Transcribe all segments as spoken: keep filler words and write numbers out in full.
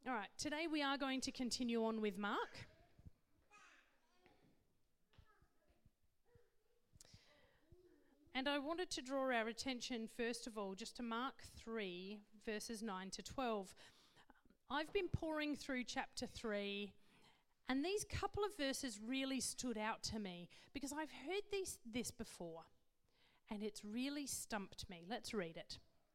All right, today we are going to continue on with Mark. And I wanted to draw our attention, first of all, just to Mark three, verses nine to twelve. I've been pouring through chapter three, and these couple of verses really stood out to me because I've heard these, this before, and it's really stumped me. Let's read it.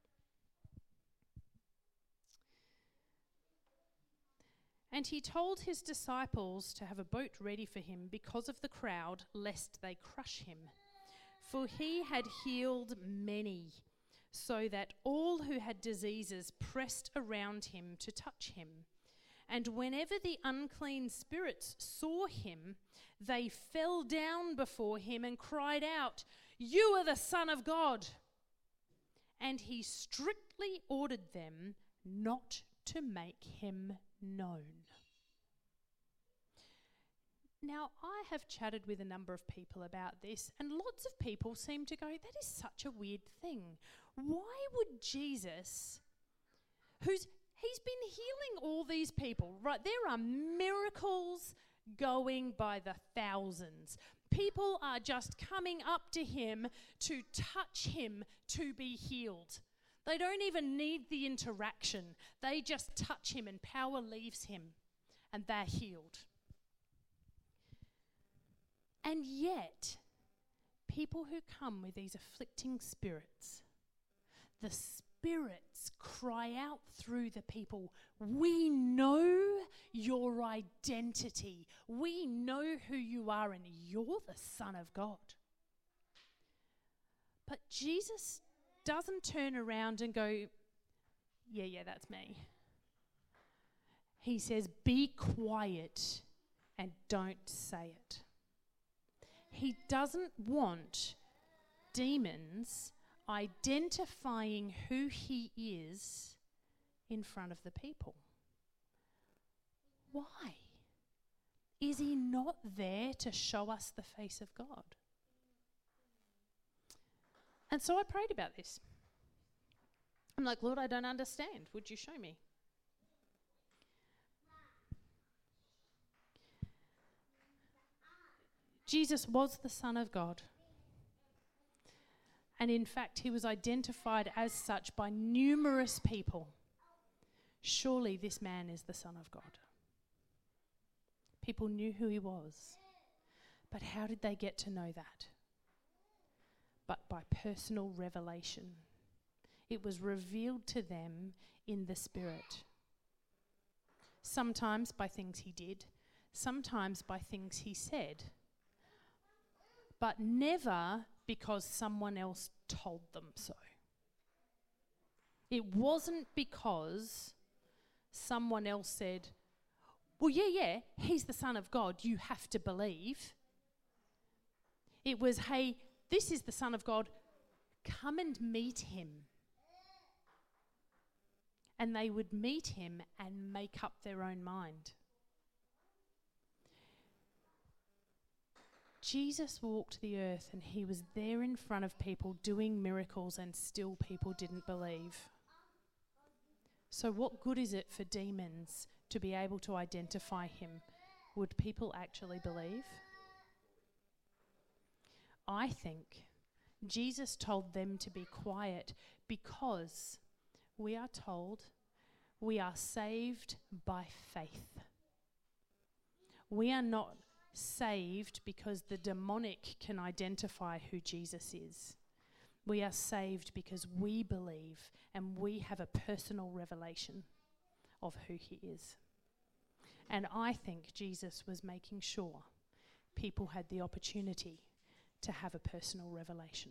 And he told his disciples to have a boat ready for him because of the crowd, lest they crush him. For he had healed many, so that all who had diseases pressed around him to touch him. And whenever the unclean spirits saw him, they fell down before him and cried out, "You are the Son of God." And he strictly ordered them not to make him known. Now, I have chatted with a number of people about this, and lots of people seem to go, that is such a weird thing. Why would Jesus, who's he's been healing all these people, right? There are miracles going by the thousands. People are just coming up to him to touch him to be healed. They don't even need the interaction. They just touch him and power leaves him and they're healed. And yet, people who come with these afflicting spirits, the spirits cry out through the people, "We know your identity. We know who you are, and you're the Son of God." But Jesus doesn't turn around and go, yeah, yeah, that's me. He says, be quiet and don't say it. He doesn't want demons identifying who he is in front of the people. Why? Is he not there to show us the face of God? And so I prayed about this. I'm like, Lord, I don't understand. Would you show me? Jesus was the Son of God. And in fact, he was identified as such by numerous people. Surely this man is the Son of God. People knew who he was. But how did they get to know that? But by personal revelation. It was revealed to them in the Spirit. Sometimes by things he did, sometimes by things he said, but never because someone else told them so. It wasn't because someone else said, well, yeah, yeah, he's the Son of God, you have to believe. It was, hey, this is the Son of God, come and meet him. And they would meet him and make up their own mind. Jesus walked the earth and he was there in front of people doing miracles, and still people didn't believe. So what good is it for demons to be able to identify him? Would people actually believe? I think Jesus told them to be quiet because we are told we are saved by faith. We are not saved because the demonic can identify who Jesus is. We are saved because we believe and we have a personal revelation of who he is. And I think Jesus was making sure people had the opportunity to have a personal revelation.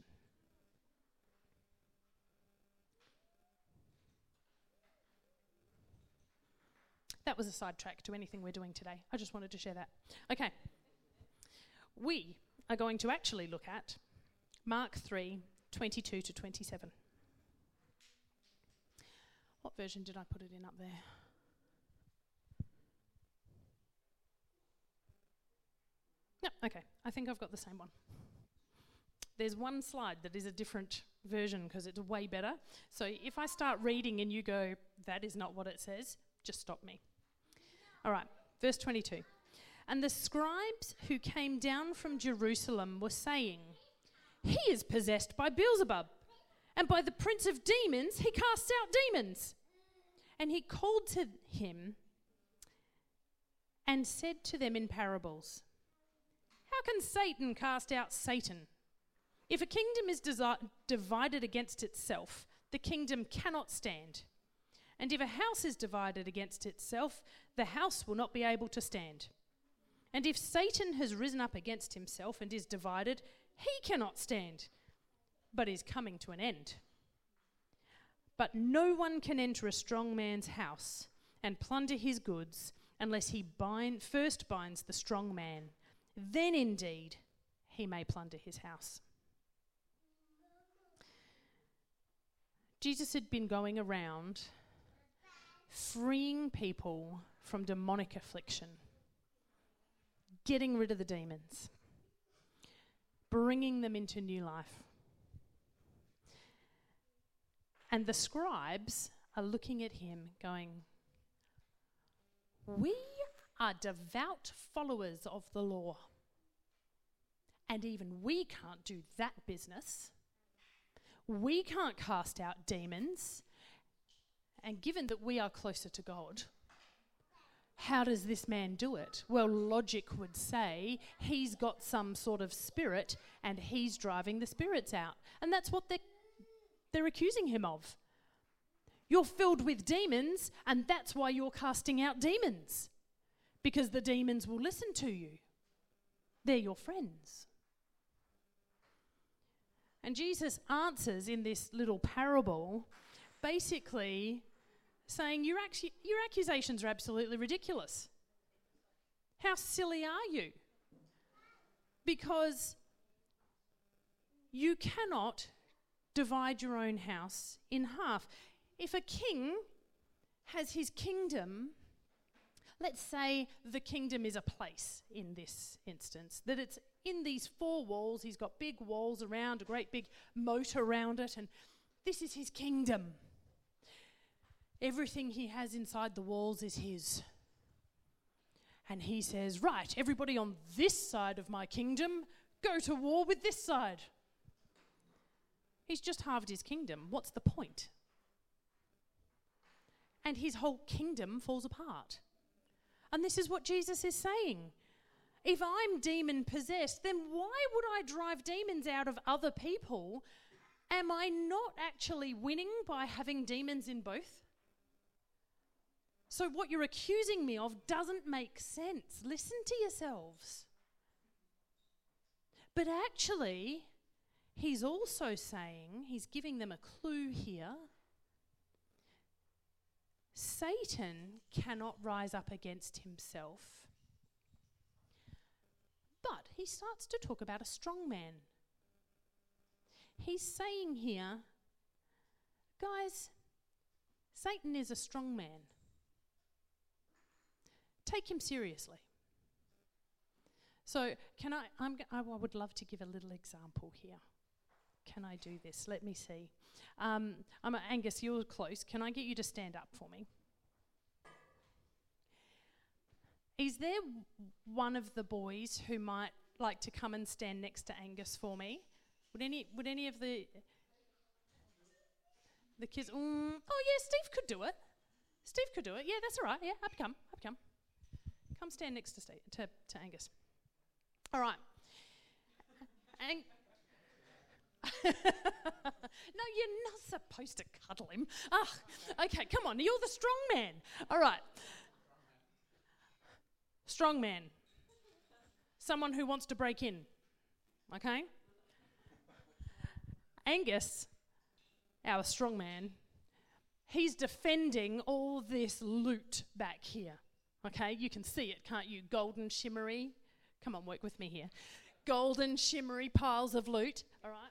That was a sidetrack to anything we're doing today. I just wanted to share that. Okay. We are going to actually look at Mark three, twenty-two to twenty-seven. What version did I put it in up there? No, okay. I think I've got the same one. There's one slide that is a different version because it's way better. So if I start reading and you go, that is not what it says, just stop me. All right, verse twenty-two. And the scribes who came down from Jerusalem were saying, "He is possessed by Beelzebub, and by the prince of demons he casts out demons." And he called to him and said to them in parables, "How can Satan cast out Satan? If a kingdom is desi- divided against itself, the kingdom cannot stand. And if a house is divided against itself, the house will not be able to stand. And if Satan has risen up against himself and is divided, he cannot stand, but is coming to an end. But no one can enter a strong man's house and plunder his goods unless he bind, first binds the strong man. Then indeed he may plunder his house." Jesus had been going around freeing people from demonic affliction, getting rid of the demons, bringing them into new life. And the scribes are looking at him going, "We are devout followers of the law, and even we can't do that business. We can't cast out demons. And given that we are closer to God, how does this man do it?" Well, logic would say he's got some sort of spirit and he's driving the spirits out. And that's what they're, they're accusing him of. You're filled with demons, and that's why you're casting out demons. Because the demons will listen to you. They're your friends. And Jesus answers in this little parable, basically saying, your, actu- your accusations are absolutely ridiculous. How silly are you? Because you cannot divide your own house in half. If a king has his kingdom, let's say the kingdom is a place in this instance, that it's in these four walls, he's got big walls around, a great big moat around it, and this is his kingdom. Everything he has inside the walls is his. And he says, "Right, everybody on this side of my kingdom, go to war with this side." He's just halved his kingdom. What's the point? And his whole kingdom falls apart. And this is what Jesus is saying. If I'm demon possessed, then why would I drive demons out of other people? Am I not actually winning by having demons in both? So what you're accusing me of doesn't make sense. Listen to yourselves. But actually, he's also saying, he's giving them a clue here, Satan cannot rise up against himself. But he starts to talk about a strong man. He's saying here, guys, Satan is a strong man. Take him seriously. So can I, I'm, I would love to give a little example here. Can I do this? Let me see. Um, I'm a, Angus, you're close. Can I get you to stand up for me? Is there one of the boys who might like to come and stand next to Angus for me? Would any would any of the the kids? Mm, oh yeah, Steve could do it. Steve could do it. Yeah, that's all right. Yeah, up come, up come. Come stand next to Steve, to, to Angus. All right. Ang- no, you're not supposed to cuddle him. Ah, okay, come on. You're the strong man. All right. Strong man. Someone who wants to break in. Okay? Angus, our strong man, he's defending all this loot back here. Okay? You can see it, can't you? Golden, shimmery. Come on, work with me here. Golden, shimmery piles of loot. All right?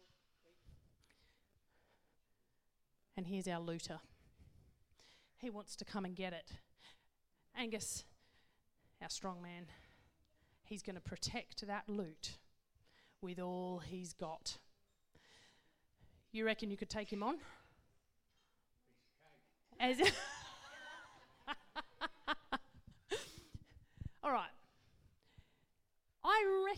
And here's our looter. He wants to come and get it. Angus, our strong man, he's going to protect that loot with all he's got. You reckon you could take him on?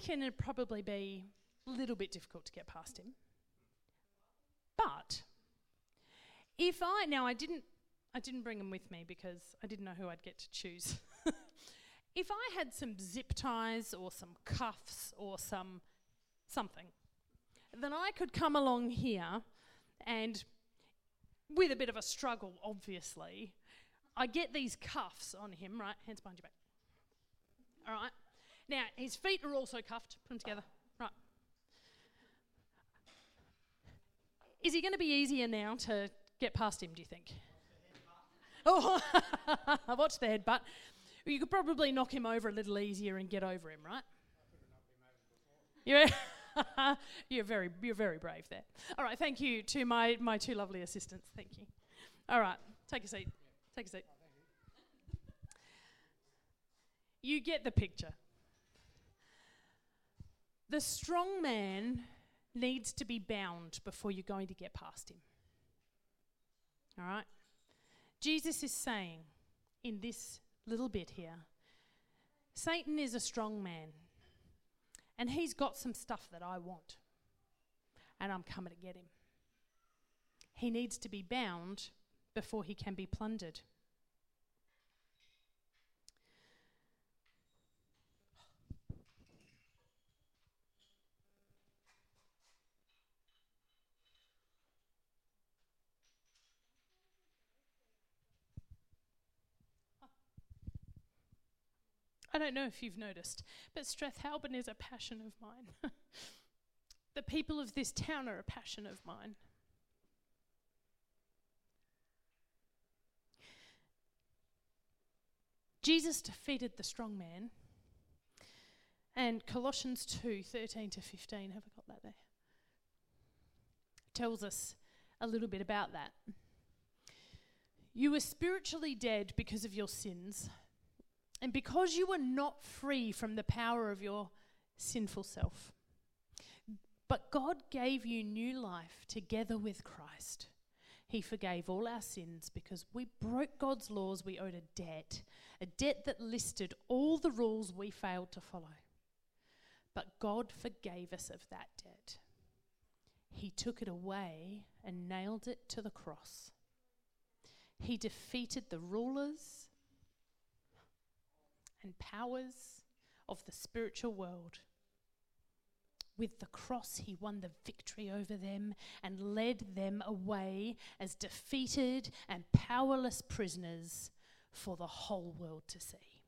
reckon it'd probably be a little bit difficult to get past him. But if I, now I didn't, I didn't bring him with me because I didn't know who I'd get to choose. If I had some zip ties or some cuffs or some something, then I could come along here and, with a bit of a struggle, obviously, I get these cuffs on him, right? Hands behind your back. All right. Now, his feet are also cuffed. Put them together. Right. Is he going to be easier now to get past him, do you think? Oh, I watched the headbutt. You could probably knock him over a little easier and get over him, right? You're, you're very, you're very brave there. All right, thank you to my, my two lovely assistants. Thank you. All right, take a seat. Take a seat. You get the picture. The strong man needs to be bound before you're going to get past him. All right? Jesus is saying in this little bit here, Satan is a strong man, and he's got some stuff that I want, and I'm coming to get him. He needs to be bound before he can be plundered. I don't know if you've noticed, but Strathalbyn is a passion of mine. The people of this town are a passion of mine. Jesus defeated the strong man, and Colossians two, thirteen to fifteen, have I got that there? Tells us a little bit about that. You were spiritually dead because of your sins, and because you were not free from the power of your sinful self. But God gave you new life together with Christ. He forgave all our sins because we broke God's laws. We owed a debt, a debt that listed all the rules we failed to follow. But God forgave us of that debt. He took it away and nailed it to the cross. He defeated the rulers and powers of the spiritual world. With the cross, he won the victory over them and led them away as defeated and powerless prisoners for the whole world to see.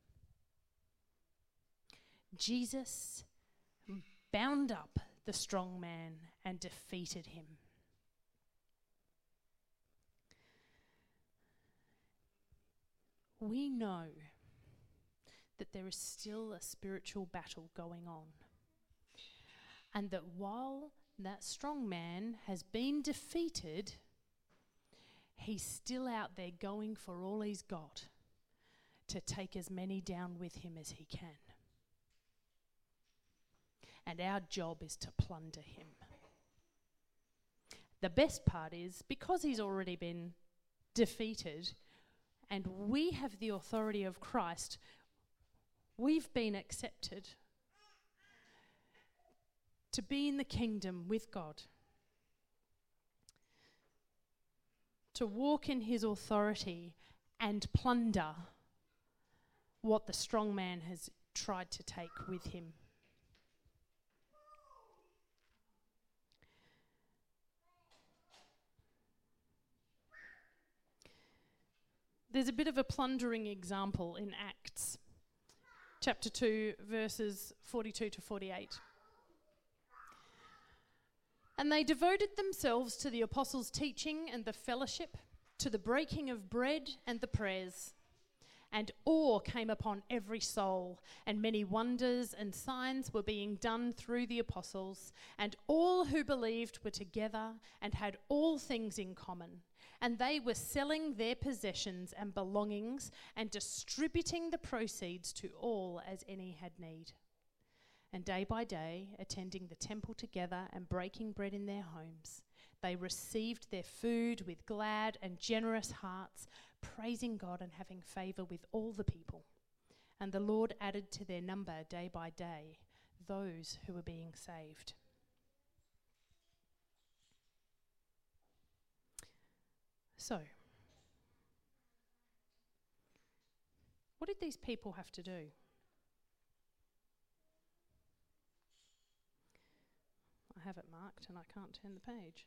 Jesus bound up the strong man and defeated him. We know that there is still a spiritual battle going on. And that while that strong man has been defeated, he's still out there going for all he's got to take as many down with him as he can. And our job is to plunder him. The best part is, because he's already been defeated and we have the authority of Christ, we've been accepted to be in the kingdom with God, to walk in his authority and plunder what the strong man has tried to take with him. There's a bit of a plundering example in Acts, chapter two, verses forty-two to forty-eight. And they devoted themselves to the apostles' teaching and the fellowship, to the breaking of bread and the prayers. And awe came upon every soul, and many wonders and signs were being done through the apostles. And all who believed were together and had all things in common. And they were selling their possessions and belongings and distributing the proceeds to all as any had need. And day by day, attending the temple together and breaking bread in their homes, they received their food with glad and generous hearts, praising God and having favour with all the people. And the Lord added to their number day by day those who are being saved. So, what did these people have to do? I have it marked and I can't turn the page.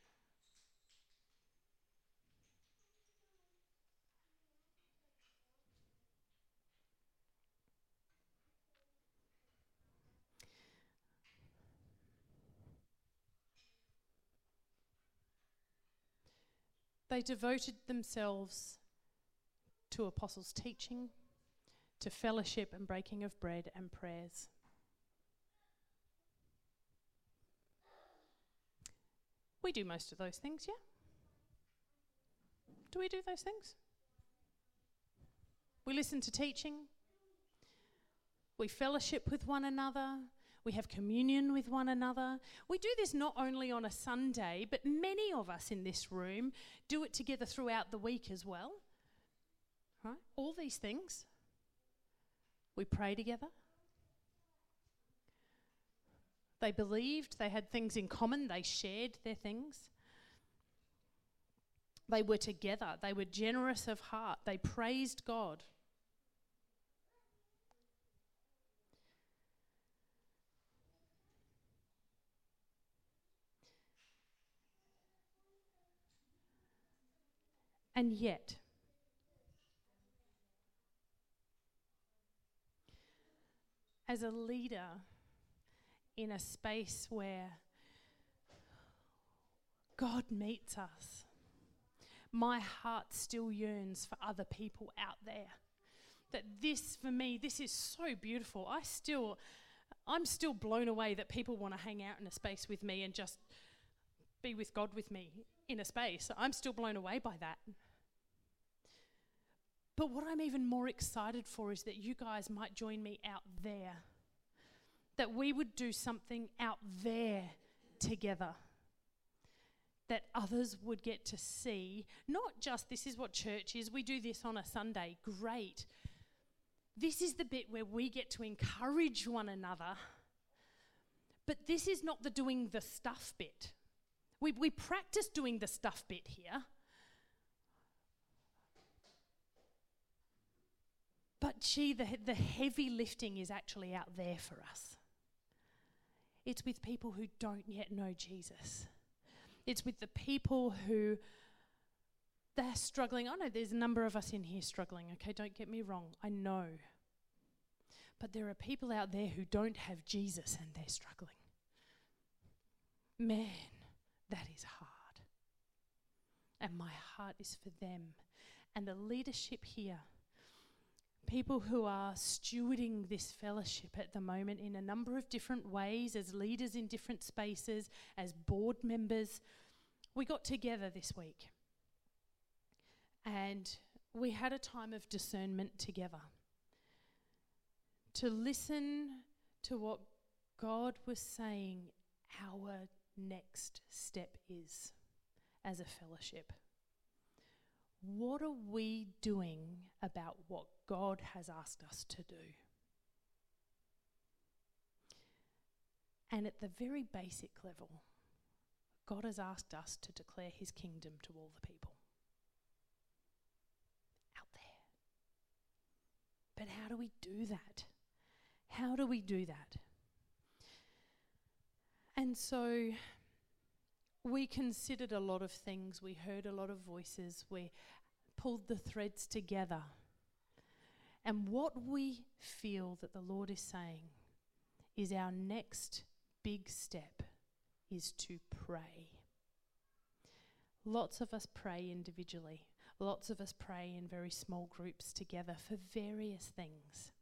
They devoted themselves to apostles' teaching, to fellowship and breaking of bread and prayers. We do most of those things, yeah? Do we do those things? We listen to teaching. We fellowship with one another. We have communion with one another. We do this not only on a Sunday, but many of us in this room do it together throughout the week as well. Right? All these things. We pray together. They believed, they had things in common, they shared their things. They were together, they were generous of heart, they praised God. And yet, as a leader in a space where God meets us, my heart still yearns for other people out there. That this, for me, this is so beautiful. I still, I'm still blown away that people want to hang out in a space with me and just be with God with me in a space. I'm still blown away by that. But what I'm even more excited for is that you guys might join me out there. That we would do something out there together. That others would get to see, not just this is what church is, we do this on a Sunday, great. This is the bit where we get to encourage one another. But this is not the doing the stuff bit. We, we practice doing the stuff bit here. But gee, the, the heavy lifting is actually out there for us. It's with people who don't yet know Jesus. It's with the people who they're struggling. I know there's a number of us in here struggling, okay? Don't get me wrong. I know. But there are people out there who don't have Jesus and they're struggling. Man, that is hard. And my heart is for them. And the leadership here, people who are stewarding this fellowship at the moment in a number of different ways, as leaders in different spaces, as board members. We got together this week and we had a time of discernment together to listen to what God was saying our next step is as a fellowship. What are we doing about what God has asked us to do? And at the very basic level, God has asked us to declare his kingdom to all the people. Out there. But how do we do that? How do we do that? And so we considered a lot of things. We heard a lot of voices. We pulled the threads together. And what we feel that the Lord is saying is our next big step is to pray. Lots of us pray individually. Lots of us pray in very small groups together for various things.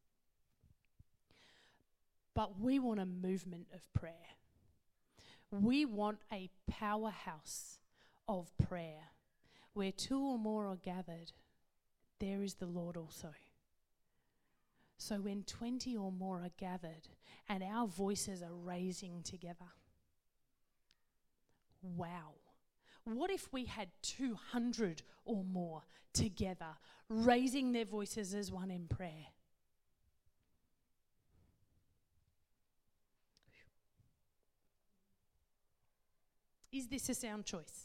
But we want a movement of prayer. We want a powerhouse of prayer where two or more are gathered, there is the Lord also. So when twenty or more are gathered and our voices are raising together, wow. What if we had two hundred or more together raising their voices as one in prayer? Is this a sound choice?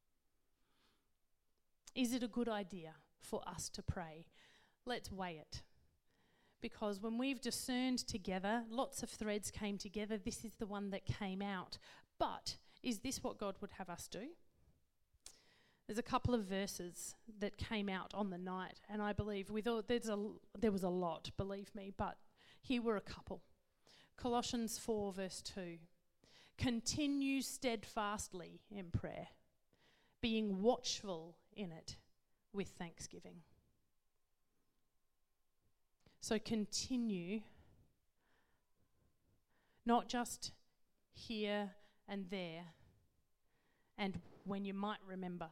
Is it a good idea for us to pray? Let's weigh it. Because when we've discerned together, lots of threads came together. This is the one that came out. But is this what God would have us do? There's a couple of verses that came out on the night, and I believe with all, there's a, there was a lot, believe me, but here were a couple. Colossians four verse two. Continue steadfastly in prayer, being watchful in it with thanksgiving. So continue, not just here and there and when you might remember,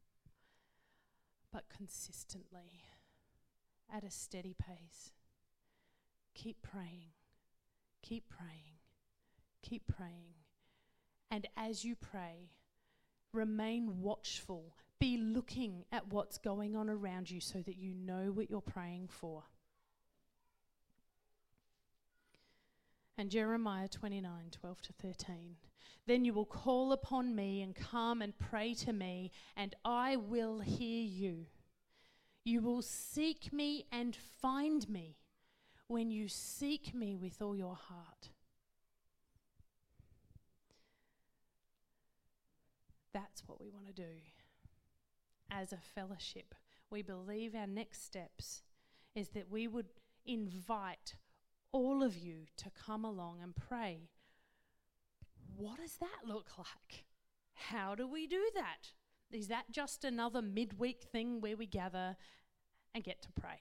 but consistently, at a steady pace. Keep praying, keep praying, keep praying. And as you pray, remain watchful. Be looking at what's going on around you so that you know what you're praying for. And Jeremiah twenty-nine, twelve to thirteen. Then you will call upon me and come and pray to me, and I will hear you. You will seek me and find me when you seek me with all your heart. That's what we want to do. As a fellowship, we believe our next steps is that we would invite all of you to come along and pray. What does that look like? How do we do that? Is that just another midweek thing where we gather and get to pray?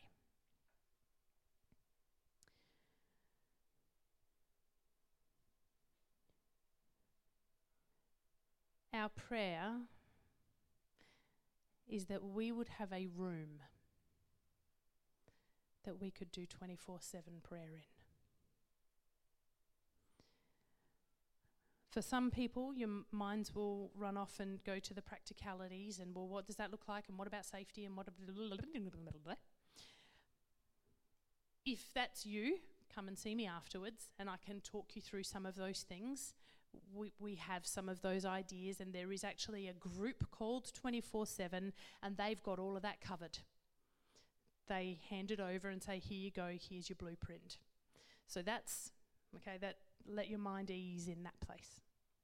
Our prayer is that we would have a room that we could do twenty-four seven prayer in. For some people, your m- minds will run off and go to the practicalities and, well, what does that look like? And what about safety? And what... If that's you, come and see me afterwards and I can talk you through some of those things. We, we have some of those ideas, and there is actually a group called twenty-four seven, and they've got all of that covered. They hand it over and say, here you go, here's your blueprint. So that's, okay, that let your mind ease in that place.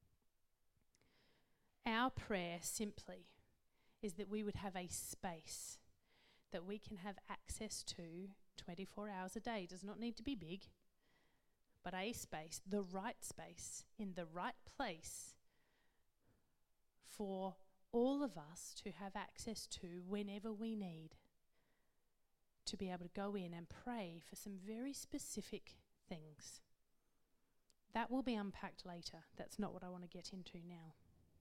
Our prayer simply is that we would have a space that we can have access to twenty-four hours a day. It does not need to be big, but a space, the right space, in the right place for all of us to have access to whenever we need, to be able to go in and pray for some very specific things. That will be unpacked later. That's not what I want to get into now.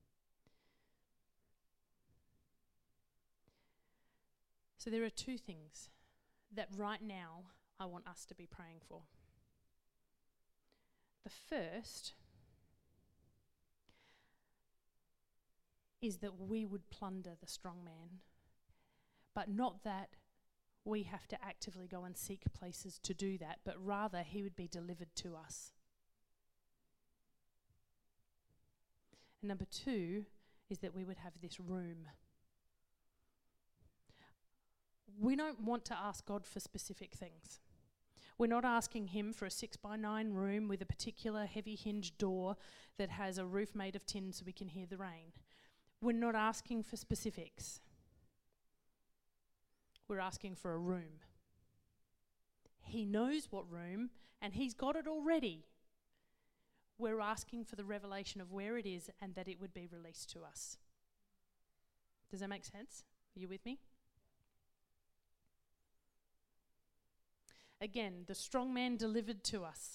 So there are two things that right now I want us to be praying for. The first is that we would plunder the strong man, but not that we have to actively go and seek places to do that, but rather he would be delivered to us. And number two is that we would have this room. We don't want to ask God for specific things. We're not asking him for a six by nine room with a particular heavy hinged door that has a roof made of tin so we can hear the rain. We're not asking for specifics. We're asking for a room. He knows what room, and he's got it already. We're asking for the revelation of where it is and that it would be released to us. Does that make sense? Are you with me? Again, the strong man delivered to us.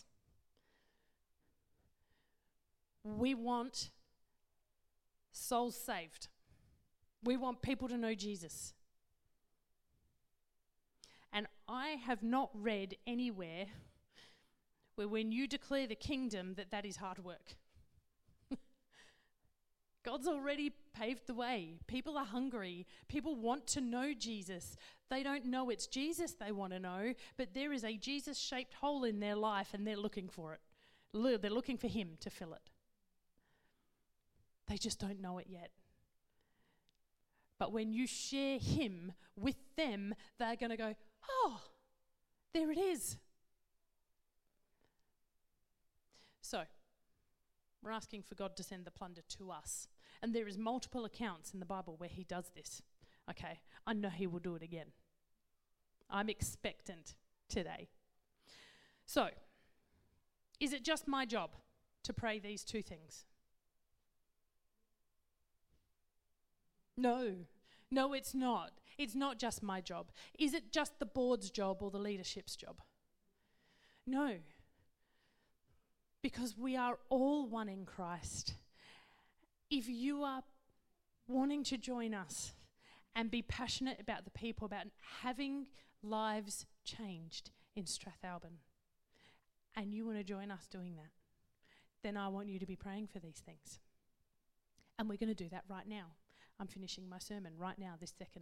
We want souls saved. We want people to know Jesus. And I have not read anywhere where when you declare the kingdom that that is hard work. God's already paved the way. People are hungry. People want to know Jesus. They don't know it's Jesus they want to know, but there is a Jesus-shaped hole in their life and they're looking for it. They're looking for him to fill it. They just don't know it yet. But when you share him with them, they're going to go, oh, there it is. So, we're asking for God to send the plunder to us. And there is multiple accounts in the Bible where he does this. Okay, I know he will do it again. I'm expectant today. So, is it just my job to pray these two things? No. No, it's not. It's not just my job. Is it just the board's job or the leadership's job? No. Because we are all one in Christ. If you are wanting to join us and be passionate about the people, about having lives changed in Strathalbyn, and you want to join us doing that, then I want you to be praying for these things. And we're going to do that right now. I'm finishing my sermon right now, this second.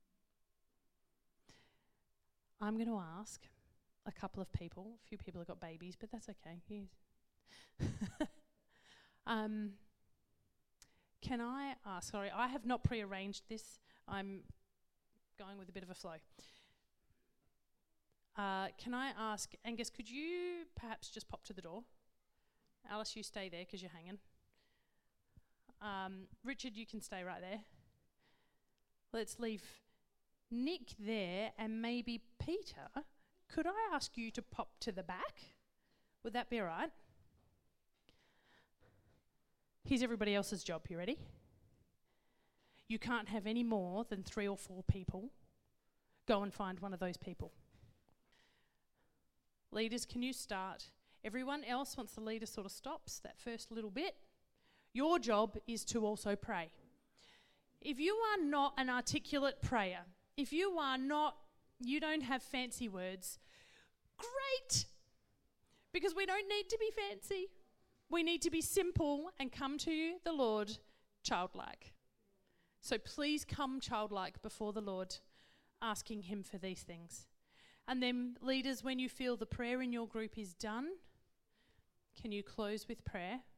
I'm going to ask a couple of people. A few people have got babies, but that's okay. Yes. um, can I ask, sorry, I have not prearranged this. I'm going with a bit of a flow. Uh, can I ask, Angus, could you perhaps just pop to the door? Alice, you stay there because you're hanging. Um, Richard, you can stay right there. Let's leave Nick there, and maybe Peter. Could I ask you to pop to the back? Would that be all right? Here's everybody else's job. You ready? You can't have any more than three or four people. Go and find one of those people. Leaders, can you start? Everyone else, once the leader sort of stops that first little bit, your job is to also pray. If you are not an articulate prayer, if you are not, you don't have fancy words, great, because we don't need to be fancy. We need to be simple and come to the Lord childlike. So please come childlike before the Lord, asking him for these things. And then, leaders, when you feel the prayer in your group is done, can you close with prayer?